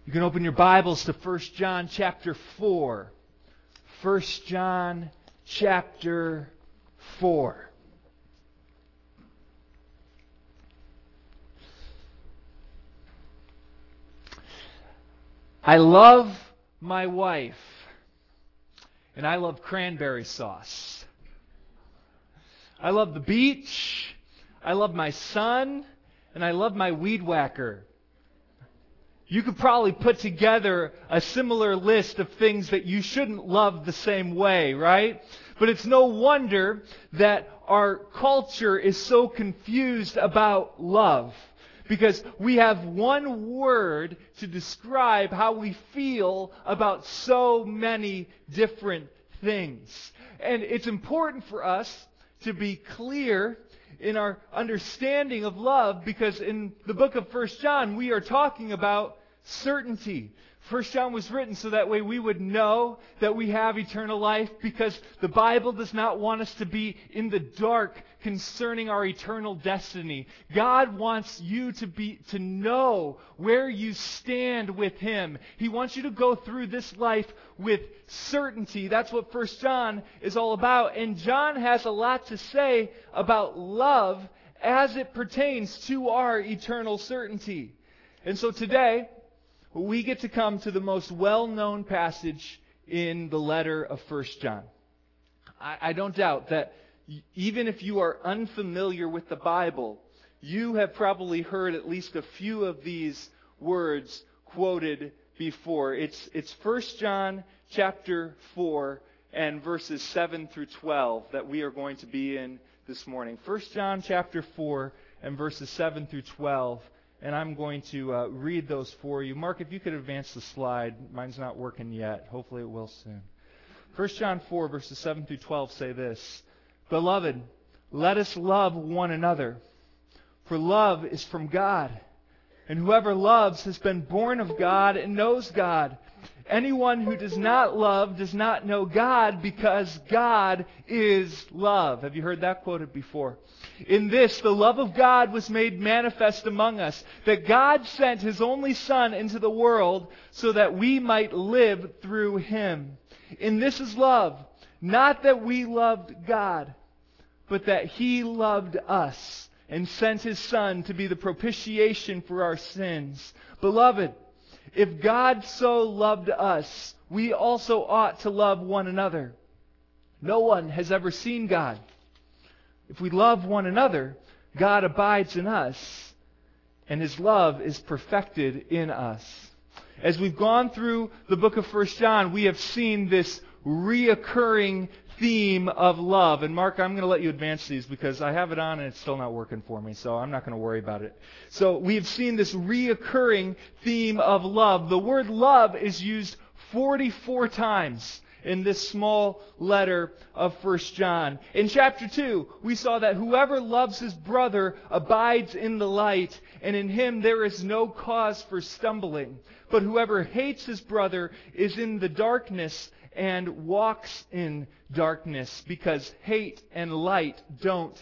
You can open your Bibles to 1 John chapter 4. 1 John chapter 4. I love my wife, and I love cranberry sauce. I love the beach, I love my son, and I love my weed whacker. You could probably put together a similar list of things that you shouldn't love the same way, right? But it's no wonder that our culture is so confused about love. Because we have one word to describe how we feel about so many different things. And it's important for us to be clear in our understanding of love, because in the book of 1 John we are talking about certainty. 1 John was written so that way we would know that we have eternal life, because the Bible does not want us to be in the dark concerning our eternal destiny. God wants you to know where you stand with Him. He wants you to go through this life with certainty. That's what 1 John is all about. And John has a lot to say about love as it pertains to our eternal certainty. And so today, we get to come to the most well-known passage in the letter of 1 John. I don't doubt that even if you are unfamiliar with the Bible, you have probably heard at least a few of these words quoted before. It's 1 John chapter 4 and verses 7 through 12 that we are going to be in this morning. 1 John chapter 4 and verses 7 through 12. And I'm going to read those for you. Mark, if you could advance the slide. Mine's not working yet. Hopefully it will soon. 1 John 4, verses 7 through 12 say this: Beloved, let us love one another, for love is from God. And whoever loves has been born of God and knows God. Anyone who does not love does not know God, because God is love. Have you heard that quoted before? In this, the love of God was made manifest among us, that God sent His only Son into the world so that we might live through Him. In this is love, not that we loved God, but that He loved us and sent His Son to be the propitiation for our sins. Beloved, if God so loved us, we also ought to love one another. No one has ever seen God. If we love one another, God abides in us, and His love is perfected in us. As we've gone through the book of 1 John, we have seen this reoccurring theme of love. And Mark, I'm going to let you advance these because I have it on and it's still not working for me, so I'm not going to worry about it. So we've seen this reoccurring theme of love. The word love is used 44 times in this small letter of 1 John. In chapter 2, we saw that whoever loves his brother abides in the light, and in him there is no cause for stumbling. But whoever hates his brother is in the darkness and walks in darkness, because hate and light don't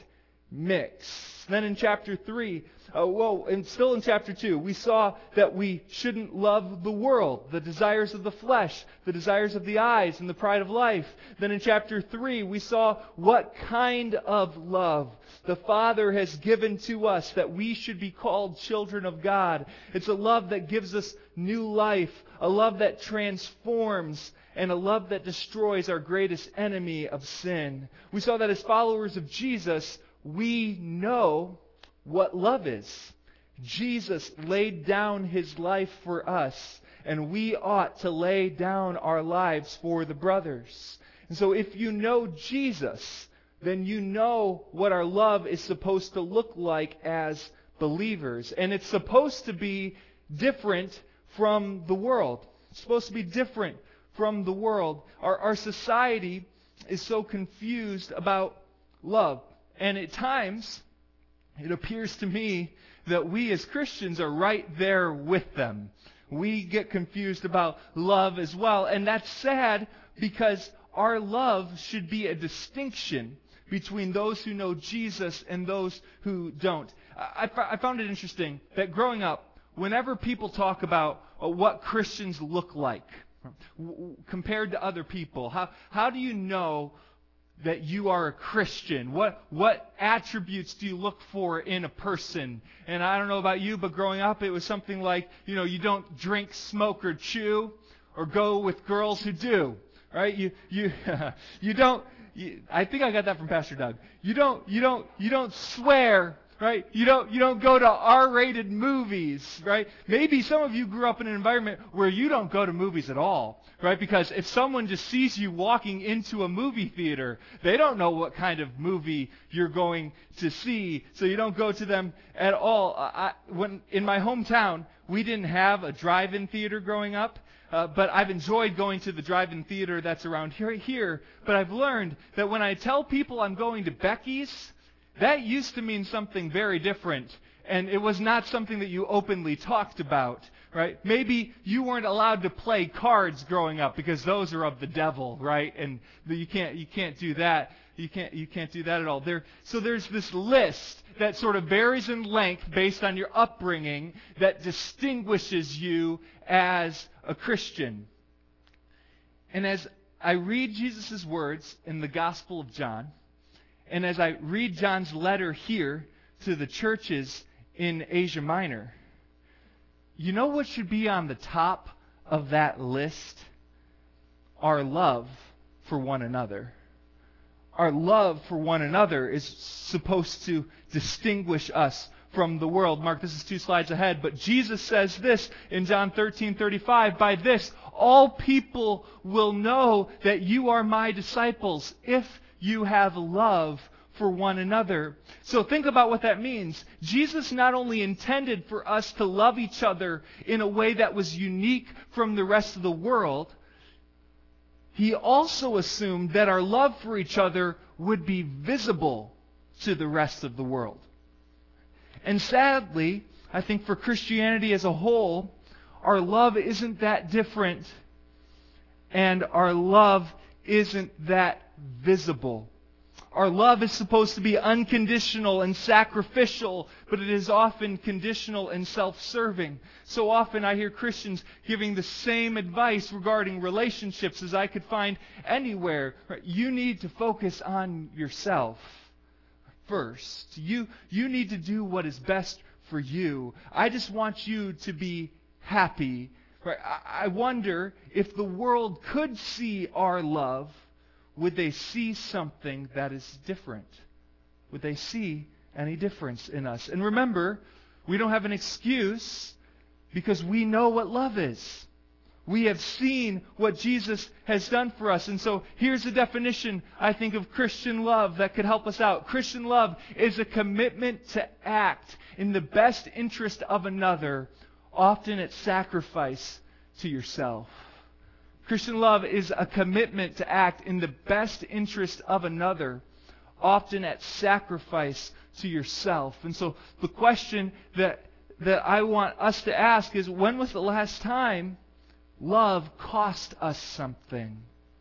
mix. Then in chapter 3, and still in chapter 2, we saw that we shouldn't love the world, the desires of the flesh, the desires of the eyes, and the pride of life. Then in chapter 3, we saw what kind of love the Father has given to us, that we should be called children of God. It's a love that gives us new life, a love that transforms, and a love that destroys our greatest enemy of sin. We saw that as followers of Jesus, we know what love is. Jesus laid down His life for us, and we ought to lay down our lives for the brothers. And so if you know Jesus, then you know what our love is supposed to look like as believers. And it's supposed to be different from the world. It's supposed to be different from the world. Our society is so confused about love. And at times, it appears to me that we as Christians are right there with them. We get confused about love as well. And that's sad, because our love should be a distinction between those who know Jesus and those who don't. I found it interesting that growing up, whenever people talk about what Christians look like compared to other people, how do you know that you are a Christian? What attributes do you look for in a person? And I don't know about you, but growing up it was something like, you don't drink, smoke, or chew, or go with girls who do. Right? You don't. I think I got that from Pastor Doug. You don't swear. Right? You don't go to R-rated movies, right? Maybe some of you grew up in an environment where you don't go to movies at all, right? Because if someone just sees you walking into a movie theater, they don't know what kind of movie you're going to see, so you don't go to them at all. When in my hometown, we didn't have a drive-in theater growing up. But I've enjoyed going to the drive-in theater that's around here. But I've learned that when I tell people I'm going to Becky's, that used to mean something very different, and it was not something that you openly talked about, right? Maybe you weren't allowed to play cards growing up because those are of the devil, right? And you can't do that. You can't do that at all. So there's this list that sort of varies in length based on your upbringing that distinguishes you as a Christian. And as I read Jesus' words in the Gospel of John, and as I read John's letter here to the churches in Asia Minor, you know what should be on the top of that list? Our love for one another. Our love for one another is supposed to distinguish us from the world. Mark, this is 2 slides ahead, but Jesus says this in John 13:35, "By this all people will know that you are my disciples, if you have love for one another." So think about what that means. Jesus not only intended for us to love each other in a way that was unique from the rest of the world, He also assumed that our love for each other would be visible to the rest of the world. And sadly, I think for Christianity as a whole, our love isn't that different, and our love isn't that visible. Our love is supposed to be unconditional and sacrificial, but it is often conditional and self-serving. So often I hear Christians giving the same advice regarding relationships as I could find anywhere. You need to focus on yourself first. You need to do what is best for you. I just want you to be happy. I wonder if the world could see our love, would they see something that is different? Would they see any difference in us? And remember, we don't have an excuse because we know what love is. We have seen what Jesus has done for us. And so here's a definition, I think, of Christian love that could help us out. Christian love is a commitment to act in the best interest of another, often at sacrifice to yourself. Christian love is a commitment to act in the best interest of another, often at sacrifice to yourself. And so the question that I want us to ask is, when was the last time love cost us something?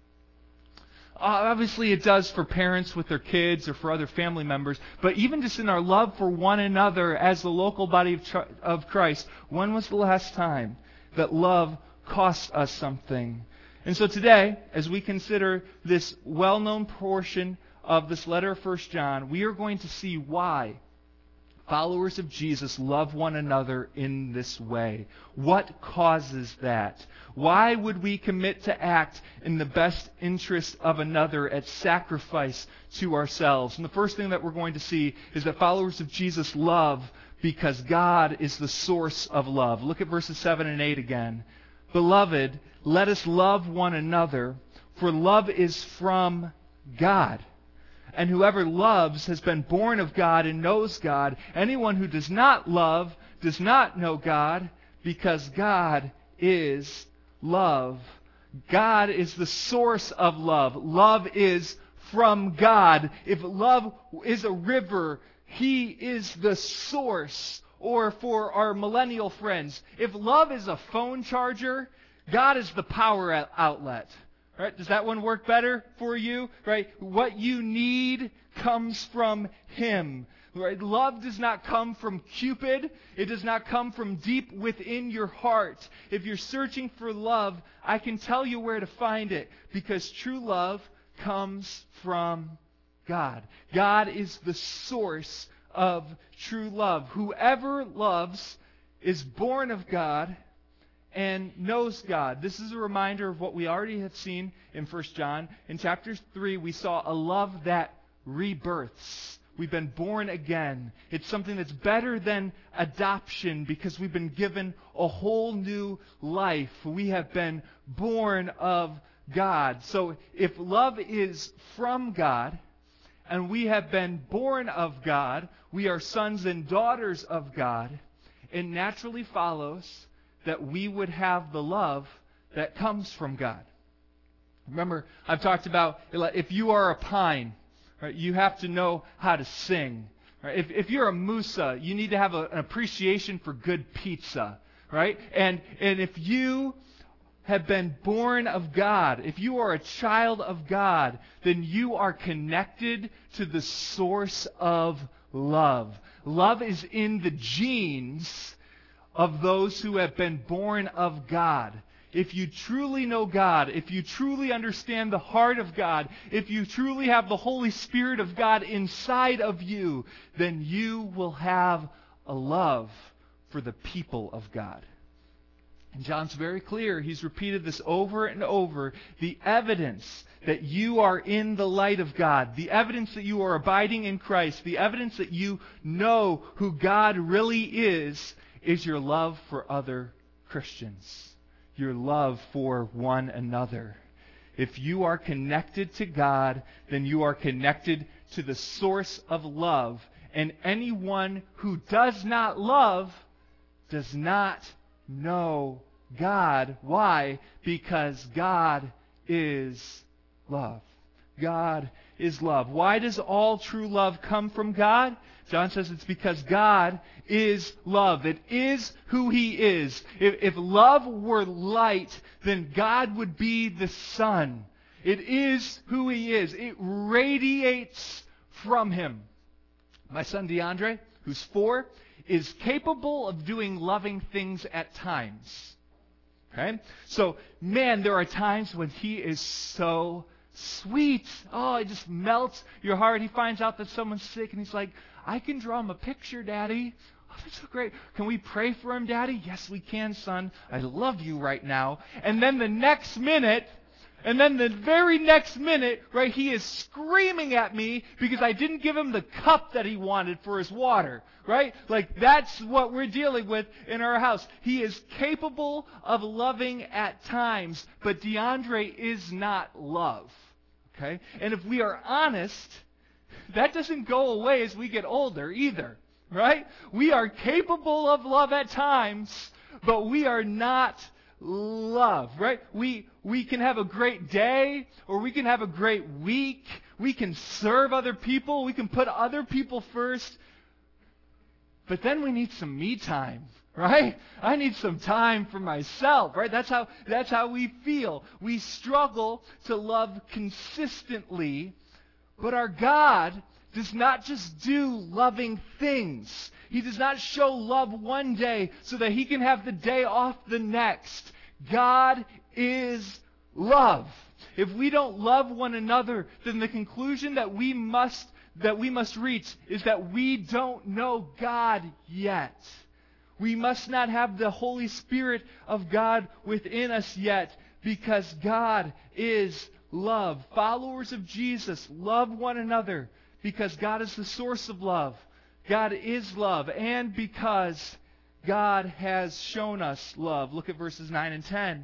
Obviously it does for parents with their kids or for other family members, but even just in our love for one another as the local body of Christ, when was the last time that love cost us something? And so today, as we consider this well-known portion of this letter of 1 John, we are going to see why followers of Jesus love one another in this way. What causes that? Why would we commit to act in the best interest of another at sacrifice to ourselves? And the first thing that we're going to see is that followers of Jesus love because God is the source of love. Look at verses 7 and 8 again. "Beloved, let us love one another, for love is from God. And whoever loves has been born of God and knows God. Anyone who does not love does not know God, because God is love." God is the source of love. Love is from God. If love is a river, He is the source. Or for our millennial friends, if love is a phone charger, God is the power outlet. Right? Does that one work better for you? Right? What you need comes from Him. Right? Love does not come from Cupid. It does not come from deep within your heart. If you're searching for love, I can tell you where to find it, because true love comes from God. God is the source of true love. Whoever loves is born of God and knows God. This is a reminder of what we already have seen in 1 John. In chapter 3, we saw a love that rebirths. We've been born again. It's something that's better than adoption because we've been given a whole new life. We have been born of God. So if love is from God and we have been born of God, we are sons and daughters of God, it naturally follows that we would have the love that comes from God. Remember, I've talked about if you are a pine, right, you have to know how to sing. Right? If you're a Musa, you need to have an appreciation for good pizza. Right? And if you have been born of God, if you are a child of God, then you are connected to the source of love. Love is in the genes of those who have been born of God. If you truly know God, if you truly understand the heart of God, if you truly have the Holy Spirit of God inside of you, then you will have a love for the people of God. And John's very clear. He's repeated this over and over. The evidence that you are in the light of God, the evidence that you are abiding in Christ, the evidence that you know who God really is your love for other Christians. Your love for one another. If you are connected to God, then you are connected to the source of love. And anyone who does not love does not know God. Why? Because God is love. God is love. Why does all true love come from God? John says it's because God is love. It is who He is. If love were light, then God would be the sun. It is who He is. It radiates from Him. My son DeAndre, who's 4, is capable of doing loving things at times. Okay? So, man, there are times when he is so sweet. Oh, it just melts your heart. He finds out that someone's sick and he's like, I can draw him a picture, Daddy. Oh, that's so great. Can we pray for him, Daddy? Yes, we can, son. I love you right now. And then the very next minute, right, he is screaming at me because I didn't give him the cup that he wanted for his water, right? Like, that's what we're dealing with in our house. He is capable of loving at times, but DeAndre is not love, okay? And if we are honest, that doesn't go away as we get older either, right? We are capable of love at times, but we are not love, right? We can have a great day, or we can have a great week. We can serve other people. We can put other people first. But then we need some me time, right? I need some time for myself, right? That's how we feel. We struggle to love consistently, but our God does not just do loving things. He does not show love one day so that He can have the day off the next. God is love. If we don't love one another, then the conclusion that we must reach is that we don't know God yet. We must not have the Holy Spirit of God within us yet, because God is love. Followers of Jesus, love one another because God is the source of love. God is love, and because God has shown us love. Look at verses 9 and 10.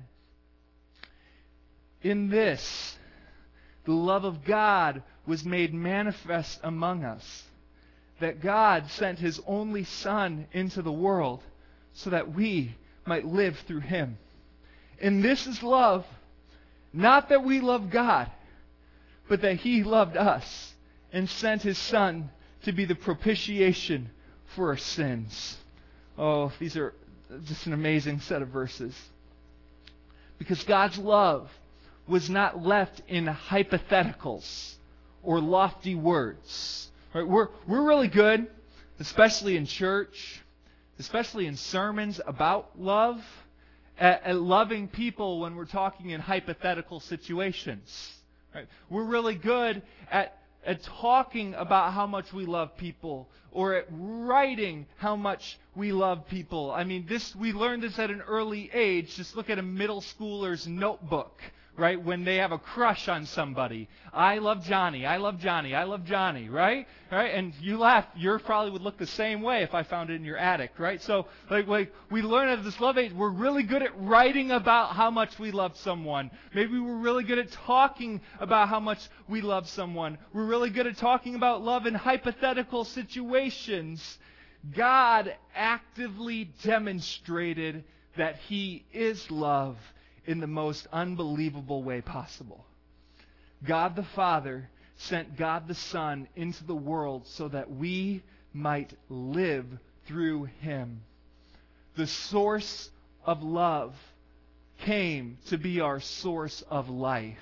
In this, the love of God was made manifest among us, that God sent His only Son into the world so that we might live through Him. And this is love, not that we love God, but that He loved us and sent His Son to be the propitiation for our sins. Oh, these are just an amazing set of verses. Because God's love was not left in hypotheticals or lofty words. Right? We're really good, especially in church, especially in sermons about love, at loving people when we're talking in hypothetical situations. Right? We're really good at talking about how much we love people, or at writing how much we love people. I mean, we learned this at an early age. Just look at a middle schooler's notebook, right? When they have a crush on somebody. I love Johnny, I love Johnny, I love Johnny, right? Right? And you laugh. You probably would look the same way if I found it in your attic, right? So, like we learn at this love age, we're really good at writing about how much we love someone. Maybe we're really good at talking about how much we love someone. We're really good at talking about love in hypothetical situations. God actively demonstrated that He is love in the most unbelievable way possible. God the Father sent God the Son into the world so that we might live through Him. The source of love came to be our source of life.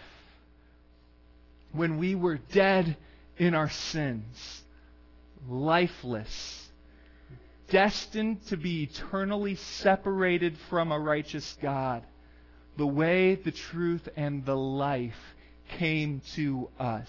When we were dead in our sins, lifeless, destined to be eternally separated from a righteous God, the way, the truth, and the life came to us.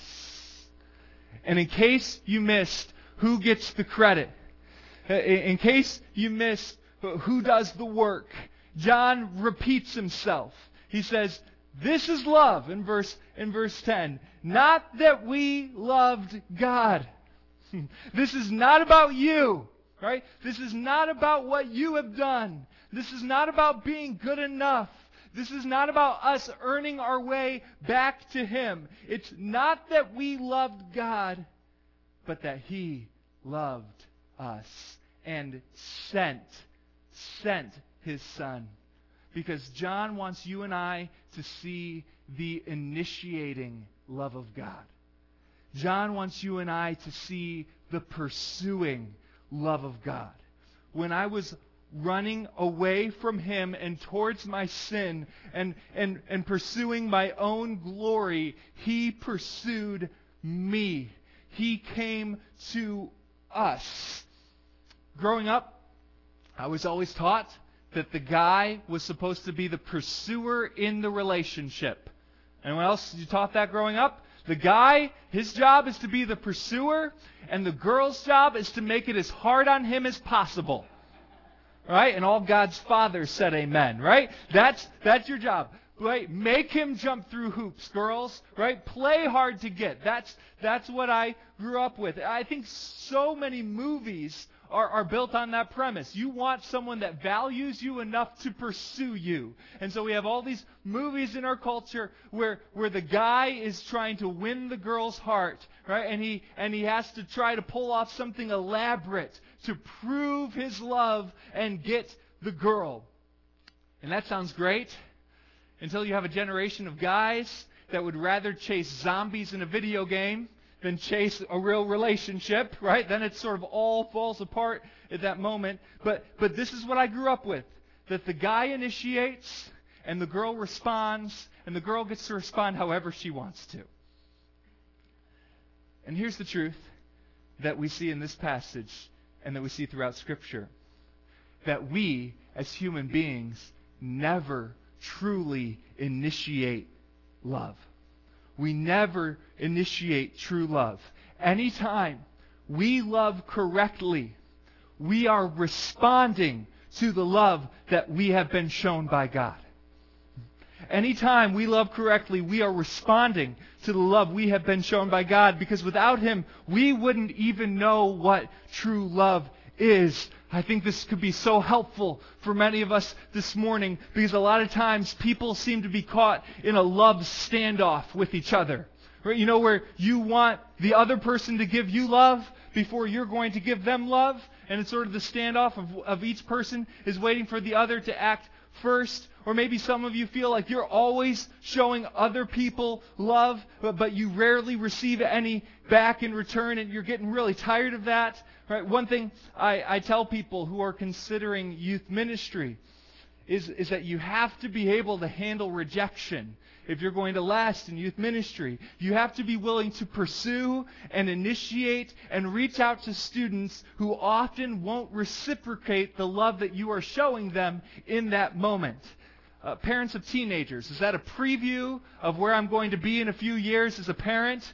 And in case you missed who gets the credit, in case you missed who does the work, John repeats himself. He says, this is love in verse 10. Not that we loved God. This is not about you, right? This is not about what you have done. This is not about being good enough. This is not about us earning our way back to Him. It's not that we loved God, but that He loved us and sent His Son. Because John wants you and I to see the initiating love of God. John wants you and I to see the pursuing love of God. When I was running away from Him and towards my sin and pursuing my own glory, He pursued me. He came to us. Growing up, I was always taught that the guy was supposed to be the pursuer in the relationship. Anyone else you taught that growing up? The guy, his job is to be the pursuer, and the girl's job is to make it as hard on him as possible. Right? And all God's fathers said amen, right? That's your job. Right? Make him jump through hoops, girls. Right? Play hard to get. That's what I grew up with. I think so many movies are built on that premise. You want someone that values you enough to pursue you. And so we have all these movies in our culture where the guy is trying to win the girl's heart, right? And he has to try to pull off something elaborate to prove his love and get the girl. And that sounds great until you have a generation of guys that would rather chase zombies in a video game than chase a real relationship, right? Then it sort of all falls apart at that moment. But this is what I grew up with. That the guy initiates, and the girl responds, and the girl gets to respond however she wants to. And here's the truth that we see in this passage, and that we see throughout Scripture. That we, as human beings, never truly initiate love. We never initiate true love. Anytime we love correctly, we are responding to the love that we have been shown by God. Anytime we love correctly, we are responding to the love we have been shown by God, because without Him, we wouldn't even know what true love is. I think this could be so helpful for many of us this morning, because a lot of times people seem to be caught in a love standoff with each other. Right? You know, where you want the other person to give you love before you're going to give them love, and it's sort of the standoff of each person is waiting for the other to act first. Or maybe some of you feel like you're always showing other people love, but you rarely receive any back in return, and you're getting really tired of that. Right? One thing I tell people who are considering youth ministry is that you have to be able to handle rejection. If you're going to last in youth ministry, you have to be willing to pursue and initiate and reach out to students who often won't reciprocate the love that you are showing them in that moment. Parents of teenagers, is that a preview of where I'm going to be in a few years as a parent?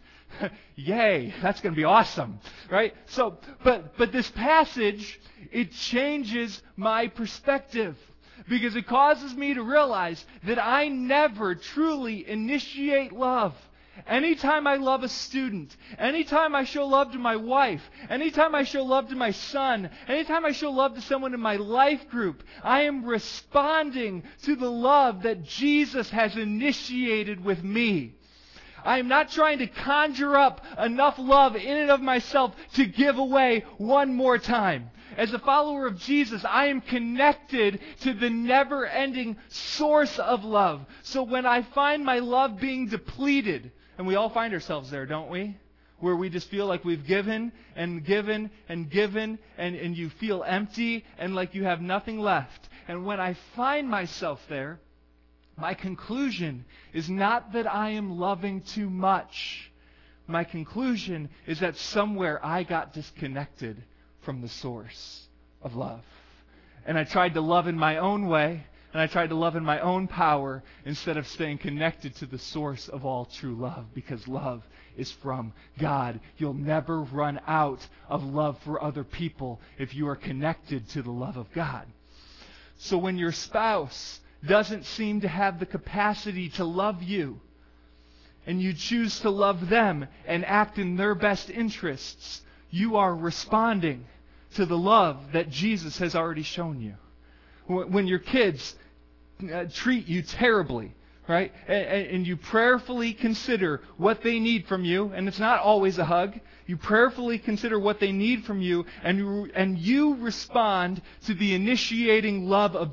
Yay, that's going to be awesome, right? So, but this passage, it changes my perspective. Because it causes me to realize that I never truly initiate love. Anytime I love a student, anytime I show love to my wife, anytime I show love to my son, anytime I show love to someone in my life group, I am responding to the love that Jesus has initiated with me. I am not trying to conjure up enough love in and of myself to give away one more time. As a follower of Jesus, I am connected to the never-ending source of love. So when I find my love being depleted, and we all find ourselves there, don't we? Where we just feel like we've given and given and given, and you feel empty and like you have nothing left. And when I find myself there, my conclusion is not that I am loving too much. My conclusion is that somewhere I got disconnected from the source of love. And I tried to love in my own way, and I tried to love in my own power instead of staying connected to the source of all true love, because love is from God. You'll never run out of love for other people if you are connected to the love of God. So when your spouse doesn't seem to have the capacity to love you, and you choose to love them and act in their best interests, you are responding to the love that Jesus has already shown you. When your kids treat you terribly, right? And you prayerfully consider what they need from you, and it's not always a hug. You prayerfully consider what they need from you, and you respond to the initiating love of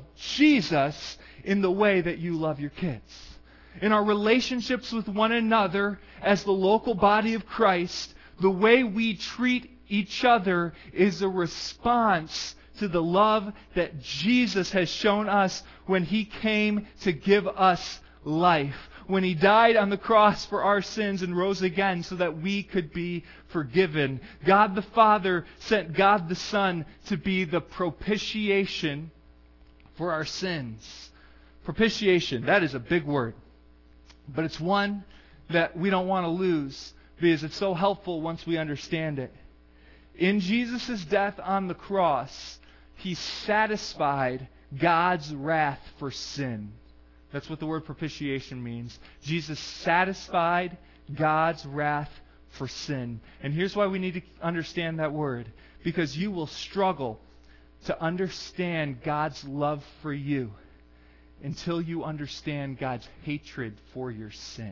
Jesus in the way that you love your kids. In our relationships with one another as the local body of Christ, the way we treat each other is a response to the love that Jesus has shown us when He came to give us life. When He died on the cross for our sins and rose again so that we could be forgiven. God the Father sent God the Son to be the propitiation for our sins. Propitiation, that is a big word. But it's one that we don't want to lose because it's so helpful once we understand it. In Jesus' death on the cross, He satisfied God's wrath for sin. That's what the word propitiation means. Jesus satisfied God's wrath for sin. And here's why we need to understand that word. Because you will struggle to understand God's love for you until you understand God's hatred for your sin.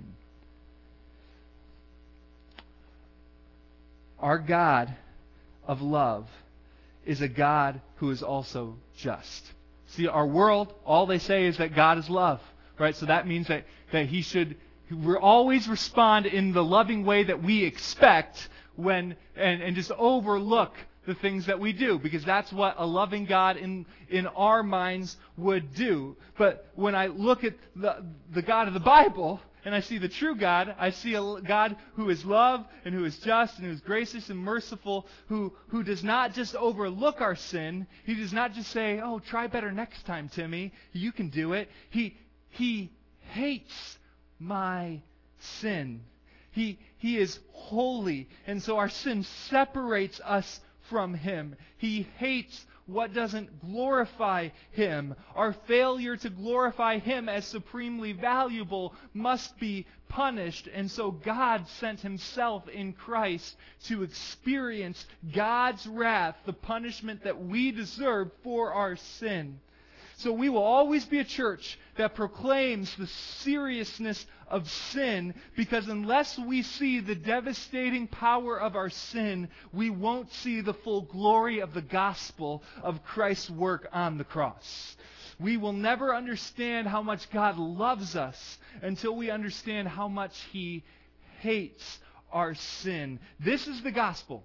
Our God of love is a God who is also just. See, our world, all they say is that God is love, right? So that means that He should always respond in the loving way that we expect when and just overlook the things that we do, because that's what a loving God in our minds would do. But when I look at the God of the Bible, and I see the true God, I see a God who is love and who is just and who is gracious and merciful, who does not just overlook our sin. He does not just say, oh, try better next time, Timmy. You can do it. He hates my sin. He is holy, and so our sin separates us from Him. He hates what doesn't glorify Him. Our failure to glorify Him as supremely valuable must be punished. And so God sent Himself in Christ to experience God's wrath, the punishment that we deserve for our sin. So we will always be a church that proclaims the seriousness of sin, because unless we see the devastating power of our sin, we won't see the full glory of the gospel of Christ's work on the cross. We will never understand how much God loves us until we understand how much He hates our sin. This is the gospel.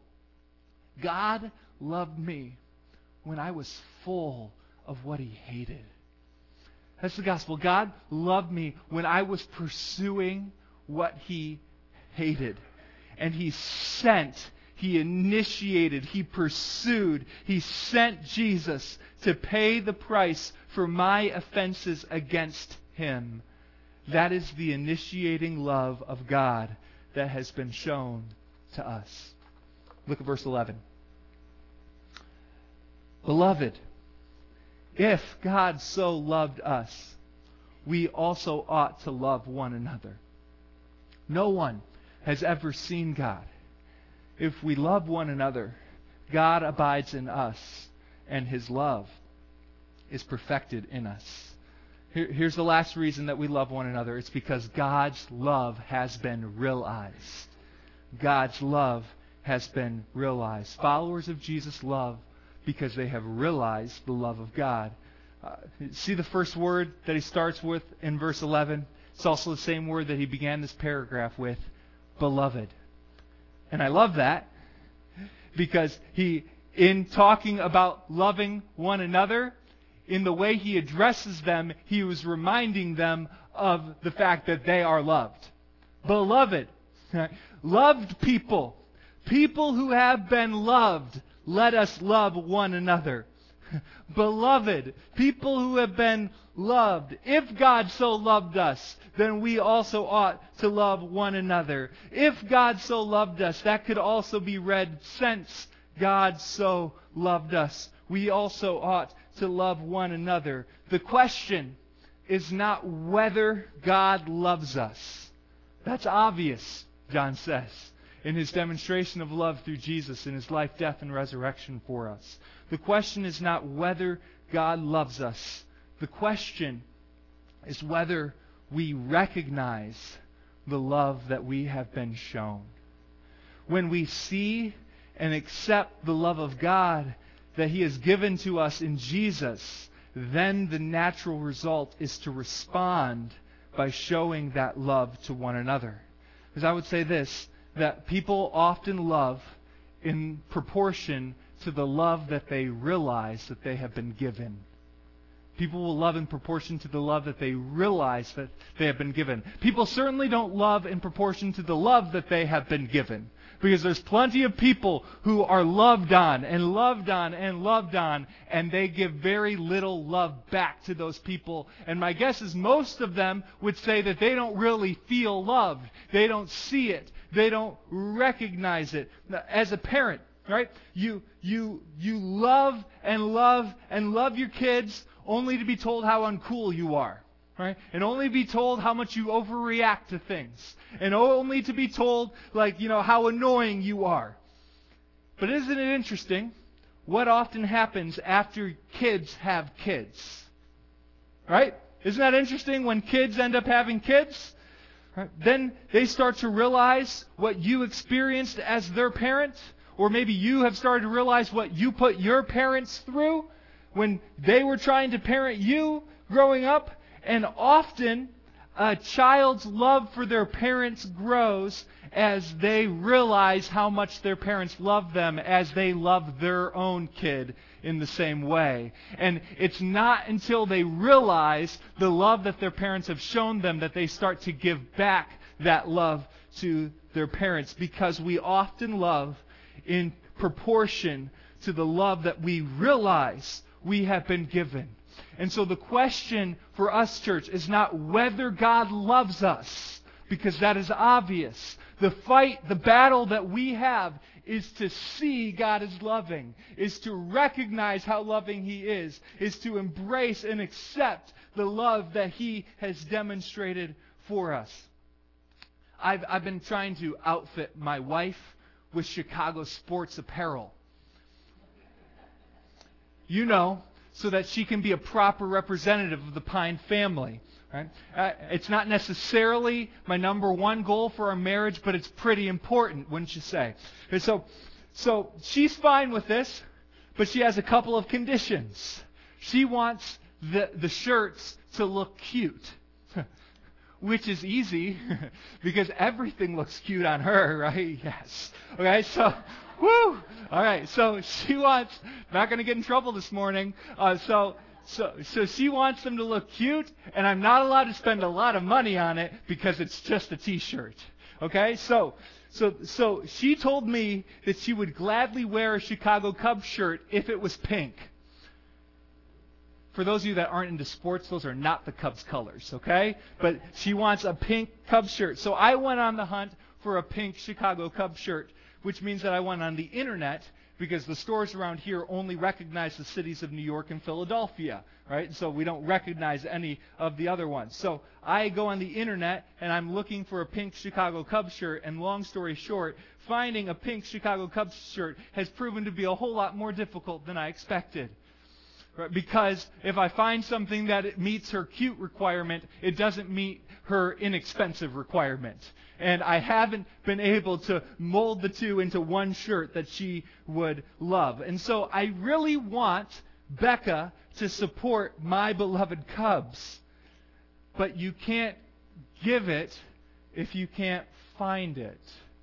God loved me when I was full of what He hated. That's the gospel. God loved me when I was pursuing what He hated. And He initiated, He pursued, He sent Jesus to pay the price for my offenses against Him. That is the initiating love of God that has been shown to us. Look at verse 11. Beloved, if God so loved us, we also ought to love one another. No one has ever seen God. If we love one another, God abides in us, and His love is perfected in us. Here's the last reason that we love one another. It's because God's love has been realized. God's love has been realized. Followers of Jesus love because they have realized the love of God. See the first word that he starts with in verse 11? It's also the same word that he began this paragraph with, beloved. And I love that because he, in talking about loving one another, in the way he addresses them, he was reminding them of the fact that they are loved. Beloved, loved people, people who have been loved, let us love one another. Beloved, people who have been loved. If God so loved us, then we also ought to love one another. If God so loved us, that could also be read, since God so loved us, we also ought to love one another. The question is not whether God loves us. That's obvious, John says, in His demonstration of love through Jesus in His life, death, and resurrection for us. The question is not whether God loves us. The question is whether we recognize the love that we have been shown. When we see and accept the love of God that He has given to us in Jesus, then the natural result is to respond by showing that love to one another. Because I would say this, that people often love in proportion to the love that they realize that they have been given. People will love in proportion to the love that they realize that they have been given. People certainly don't love in proportion to the love that they have been given. Because there's plenty of people who are loved on and loved on and loved on, and they give very little love back to those people. And my guess is most of them would say that they don't really feel loved. They don't see it. They don't recognize it. As a parent, right? You love and love and love your kids only to be told how uncool you are. Right? And only be told how much you overreact to things. And only to be told, how annoying you are. But isn't it interesting what often happens after kids have kids? Right? Isn't that interesting when kids end up having kids? Right? Then they start to realize what you experienced as their parent. Or maybe you have started to realize what you put your parents through when they were trying to parent you growing up. And often, a child's love for their parents grows as they realize how much their parents love them, as they love their own kid in the same way. And it's not until they realize the love that their parents have shown them that they start to give back that love to their parents. Because we often love in proportion to the love that we realize we have been given. And so the question for us, church, is not whether God loves us, because that is obvious. The fight, the battle that we have is to see God as loving, is to recognize how loving He is to embrace and accept the love that He has demonstrated for us. I've been trying to outfit my wife with Chicago sports apparel. So that she can be a proper representative of the Pine family. Right? It's not necessarily my number one goal for our marriage, but it's pretty important, wouldn't you say? And so she's fine with this, but she has a couple of conditions. She wants the shirts to look cute, which is easy because everything looks cute on her, right? Yes. Okay, so... Woo! All right, so she wants, not going to get in trouble this morning, so So she wants them to look cute, and I'm not allowed to spend a lot of money on it because it's just a t-shirt. Okay? So she told me that she would gladly wear a Chicago Cubs shirt if it was pink. For those of you that aren't into sports, those are not the Cubs colors, okay? But she wants a pink Cubs shirt. So I went on the hunt for a pink Chicago Cubs shirt, which means that I went on the internet because the stores around here only recognize the cities of New York and Philadelphia, right? So we don't recognize any of the other ones. So I go on the internet and I'm looking for a pink Chicago Cubs shirt, and long story short, finding a pink Chicago Cubs shirt has proven to be a whole lot more difficult than I expected. Right? Because if I find something that it meets her cute requirement, it doesn't meet her inexpensive requirement. And I haven't been able to mold the two into one shirt that she would love. And so I really want Becca to support my beloved Cubs. But you can't give it if you can't find it.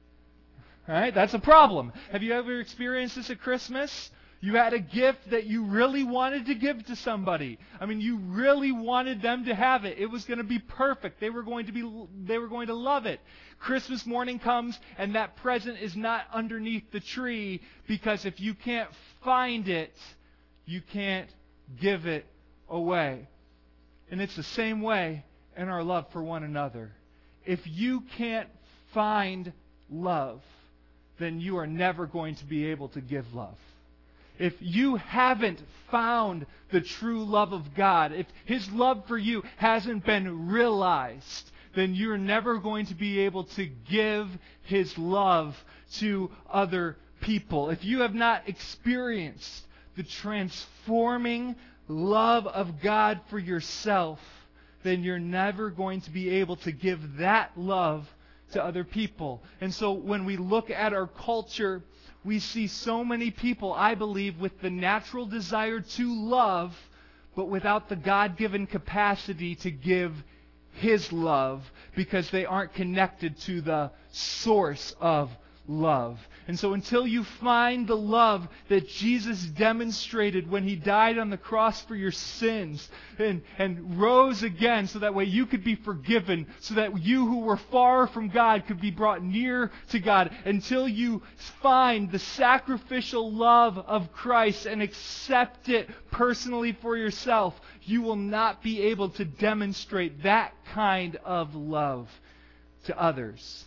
All right? That's a problem. Have you ever experienced this at Christmas? You had a gift that you really wanted to give to somebody. I mean, you really wanted them to have it. It was going to be perfect. They were going to love it. Christmas morning comes and that present is not underneath the tree because if you can't find it, you can't give it away. And it's the same way in our love for one another. If you can't find love, then you are never going to be able to give love. If you haven't found the true love of God, if His love for you hasn't been realized, then you're never going to be able to give His love to other people. If you have not experienced the transforming love of God for yourself, then you're never going to be able to give that love to other people. And so when we look at our culture, we see so many people, I believe, with the natural desire to love, but without the God-given capacity to give His love because they aren't connected to the source of love. And so until you find the love that Jesus demonstrated when He died on the cross for your sins and rose again so that way you could be forgiven, so that you who were far from God could be brought near to God, until you find the sacrificial love of Christ and accept it personally for yourself, you will not be able to demonstrate that kind of love to others.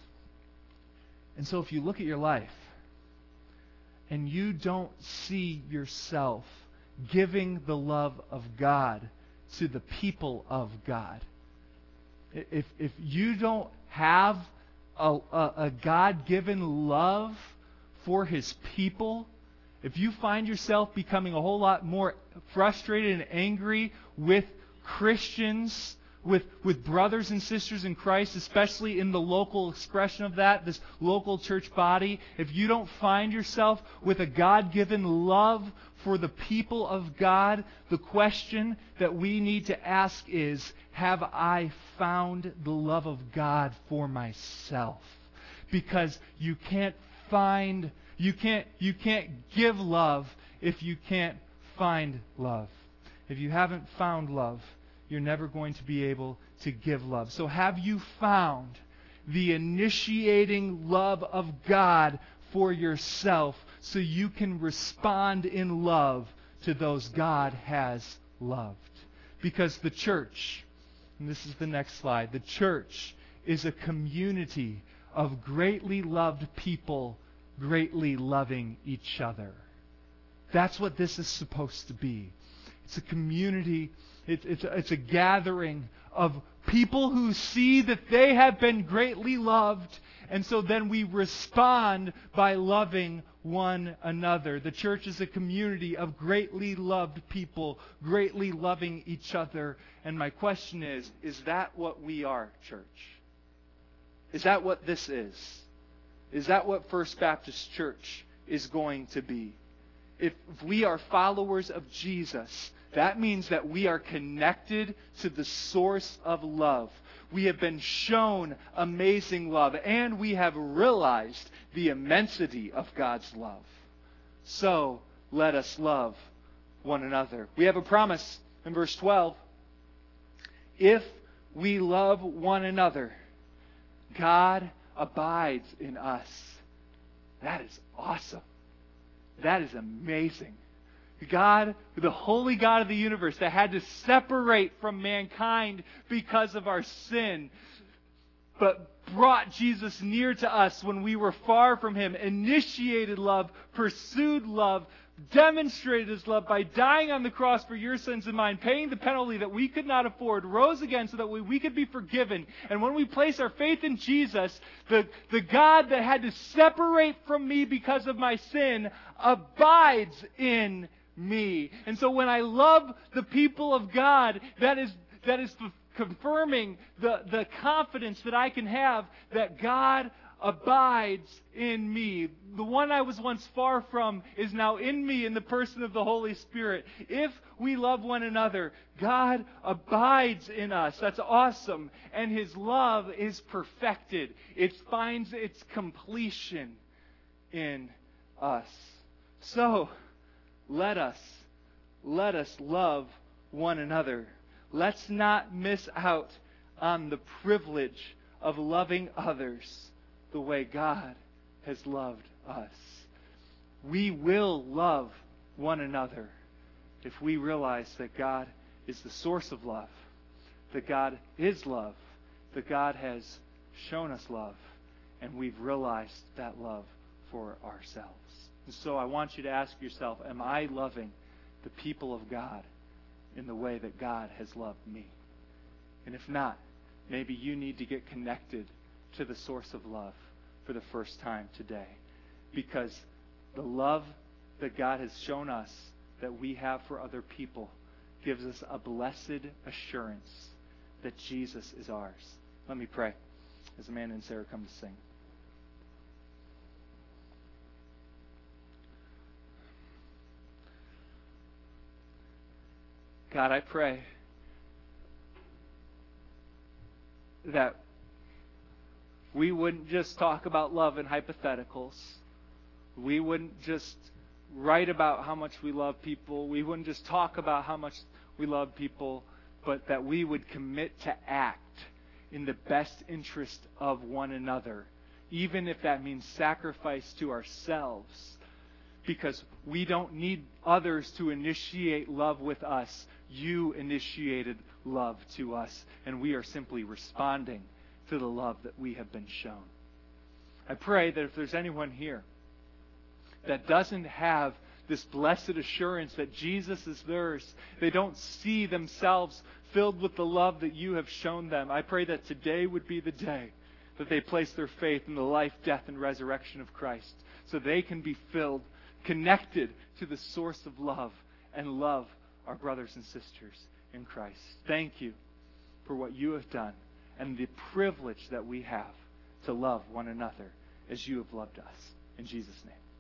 And so if you look at your life and you don't see yourself giving the love of God to the people of God, if you don't have a God-given love for His people, if you find yourself becoming a whole lot more frustrated and angry with Christians, with brothers and sisters in Christ, especially in the local expression of that, this local church body, if you don't find yourself with a God-given love for the people of God, the question that we need to ask is, have I found the love of God for myself? Because you can't give love if you can't find love. If you haven't found love, you're never going to be able to give love. So have you found the initiating love of God for yourself so you can respond in love to those God has loved? Because the church, and this is the next slide, the church is a community of greatly loved people greatly loving each other. That's what this is supposed to be. It's a community. It's a gathering of people who see that they have been greatly loved, and so then we respond by loving one another. The church is a community of greatly loved people, greatly loving each other. And my question is that what we are, church? Is that what this is? Is that what First Baptist Church is going to be? If we are followers of Jesus, that means that we are connected to the source of love. We have been shown amazing love, and we have realized the immensity of God's love. So, let us love one another. We have a promise In verse 12, if we love one another, God abides in us. That is awesome. That is amazing. God, the holy God of the universe that had to separate from mankind because of our sin, but brought Jesus near to us when we were far from Him, initiated love, pursued love, demonstrated His love by dying on the cross for your sins and mine, paying the penalty that we could not afford, rose again so that we could be forgiven. And when we place our faith in Jesus, the God that had to separate from me because of my sin abides in me. And so when I love the people of God, that is confirming the confidence that I can have that God abides in me. The one I was once far from is now in me in the person of the Holy Spirit. If we love one another, God abides in us. That's awesome. And His love is perfected. It finds its completion in us. So, let us love one another. Let's not miss out on the privilege of loving others the way God has loved us. We will love one another if we realize that God is the source of love, that God is love, that God has shown us love, and we've realized that love for ourselves. And so I want you to ask yourself, am I loving the people of God in the way that God has loved me? And if not, maybe you need to get connected to the source of love for the first time today. Because the love that God has shown us that we have for other people gives us a blessed assurance that Jesus is ours. Let me pray as Amanda and Sarah come to sing. God, I pray that we wouldn't just talk about love in hypotheticals. We wouldn't just write about how much we love people. We wouldn't just talk about how much we love people, but that we would commit to act in the best interest of one another, even if that means sacrifice to ourselves. Because we don't need others to initiate love with us. You initiated love to us, and we are simply responding to the love that we have been shown. I pray that if there's anyone here that doesn't have this blessed assurance that Jesus is theirs, they don't see themselves filled with the love that you have shown them, I pray that today would be the day that they place their faith in the life, death, and resurrection of Christ, so they can be filled, connected to the source of love, and love our brothers and sisters in Christ. Thank you for what you have done and the privilege that we have to love one another as you have loved us. In Jesus' name.